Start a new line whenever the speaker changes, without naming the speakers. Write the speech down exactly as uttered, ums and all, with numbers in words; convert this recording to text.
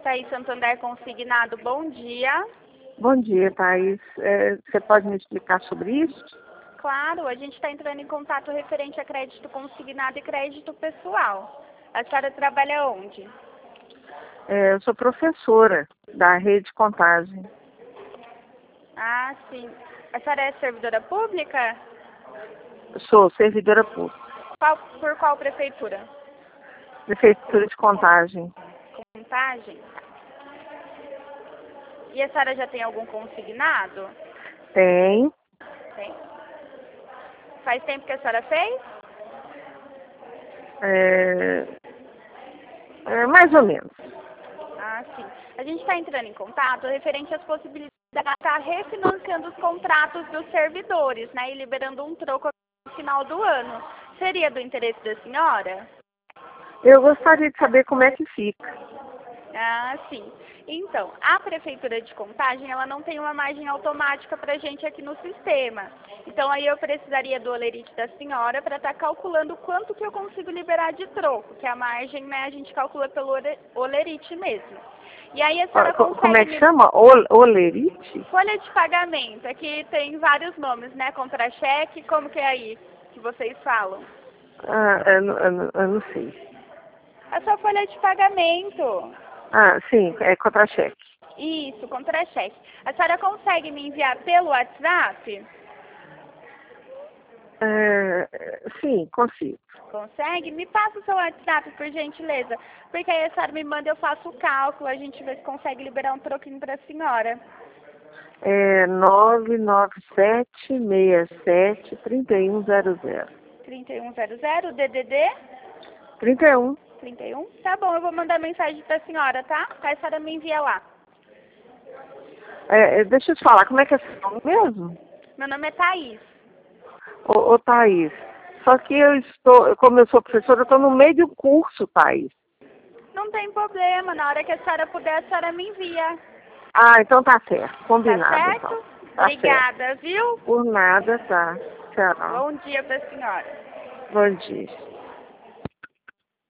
Thaís Santander Consignado, bom dia.
Bom dia, Thaís. É, você pode me explicar sobre isso?
Claro, a gente está entrando em contato referente a crédito consignado e crédito pessoal. A senhora trabalha onde?
É, eu sou professora da Rede Contagem.
Ah, sim. A senhora é servidora pública?
Eu sou servidora pública.
Qual, por qual prefeitura?
Prefeitura de Contagem.
Contagem? E a senhora já tem algum consignado?
Tem.
Tem. Faz tempo que a senhora fez?
É, é, mais ou menos.
Ah, sim. A gente está entrando em contato referente às possibilidades de estar refinanciando os contratos dos servidores, né? E liberando um troco no final do ano. Seria do interesse da senhora?
Eu gostaria de saber como é que fica.
Ah, sim. Então, a Prefeitura de Contagem, ela não tem uma margem automática para a gente aqui no sistema. Então, aí eu precisaria do olerite da senhora para estar calculando quanto que eu consigo liberar de troco, que a margem, né, a gente calcula pelo olerite mesmo. E aí a senhora
Ah,
consegue...
Como é que
me...
chama? Ol- Olerite?
Folha de pagamento, aqui tem vários nomes, né? Contra-cheque, como que é aí que vocês falam?
Ah, eu, não- eu não- eu não sei.
A sua folha de pagamento.
Ah, sim, é contra-cheque.
Isso, contra-cheque. A senhora consegue me enviar pelo WhatsApp?
É, sim, consigo.
Consegue? Me passa o seu WhatsApp, por gentileza. Porque aí a senhora me manda, eu faço o cálculo, a gente vê se consegue liberar um troquinho para a senhora.
É nove nove sete, seis sete, três um zero zero.
trinta e um zero zero, D D D?
trinta e um.
trinta e um? Tá bom, eu vou mandar mensagem para a senhora, tá? Aí a senhora me envia lá.
É, é, deixa eu te falar, como é que é seu nome mesmo?
Meu nome é Thaís.
Ô, ô Thaís, só que eu estou, como eu sou professora, eu estou no meio do curso, Thaís.
Não tem problema, na hora que a senhora puder, a senhora me envia.
Ah, então tá certo,
Tá
combinado
certo?
então. Tá
Obrigada,
certo.
viu?
Por nada, tá. Tchau.
Bom dia para a senhora.
Bom dia.